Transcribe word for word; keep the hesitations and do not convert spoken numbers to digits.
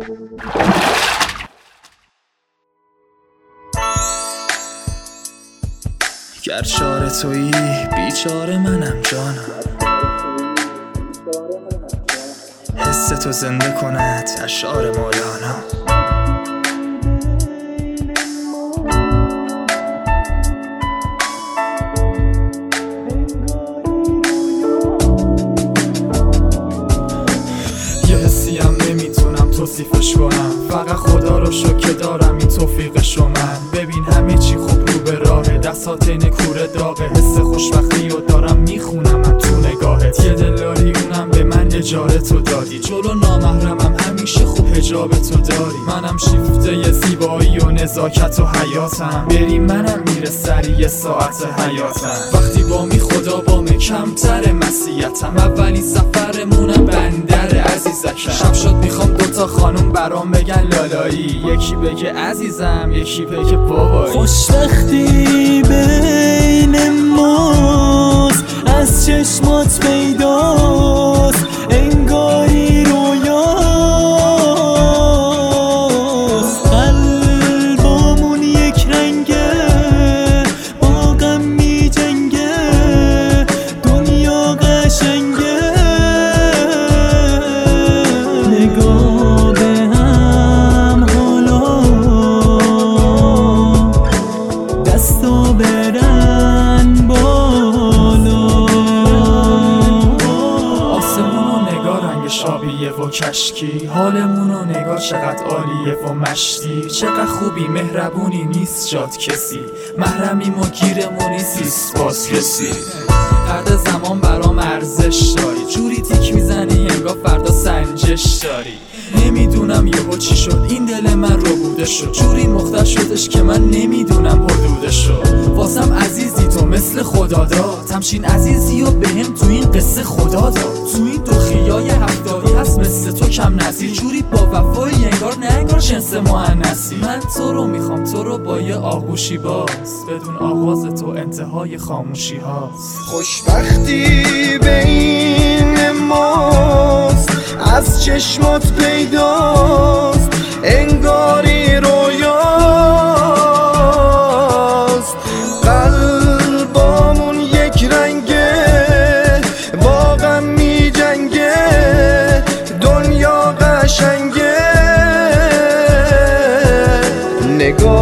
گر چاره تویی بیچاره منم جانم، حس تو زنده کند اشعار مولانا. یه حسیم نمیتونم توصیفش کنم، فقط خدا رو شکر که دارم این توفیقشو من. ببین همه چی خوب رو به راهه، دستات اینه کوره داغه، حس خوشبختی رو دارم میخونم من تو نگاهت. یه دلاری اونم به من اجاره تو دادی، جلو نامحرمم همیشه خوب حجاب تو داری. منم شیفته زیبایی و نزاکت و حیاتم، بری منم میره سری یه ساعت حیاتم. وقتی با می خدا با می کمتر مسیحتم، اولین سفرمونم بندر عزیزکم. شب شد میخوام دوتا خانوم برام بگن لالایی، یکی بگه عزیزم یکی بگه بابایی. خوشبختی بین ماست از چشمات پیداست، انگاری رویاست. قلبامون یک رنگه با غم می جنگه، دنیا قشنگه. نگاه به هم حالا دستا برن بالا. آسمونو نگاه رنگ شابیه و کشکی، حالمونو نگاه چقدر عالیه و مشتی. چقدر خوبی مهربونی نیست جات کسی، محرمی و گیرمونی سیست باز کسی. قدر زمان برام ارزش داری، جوری تیک میزنی انگار فردا سنجش داری. نمیدونم یهو چی شد این دل من رو بوده شد، جوری مختل شدش که من نمیدونم حدودشو. واسم عزیزی تو مثل خدا داد، همچین عزیزی و بهم تو این قصه خدا داد. تو این دوخیای هفتادی هست مثل تو کم نظیر، جوری با وفایی انگار نه انگار جنس مؤنثی. من تو رو میخوام تو رو با یه آغوشی باز، بدون آغاز تو انتهای خاموشی هاست. خوشبختی بین ماست از چشمات پیداست، انگاری رویاست. قلبامون یک رنگه با غم می جنگه، دنیا قشنگه. نگاه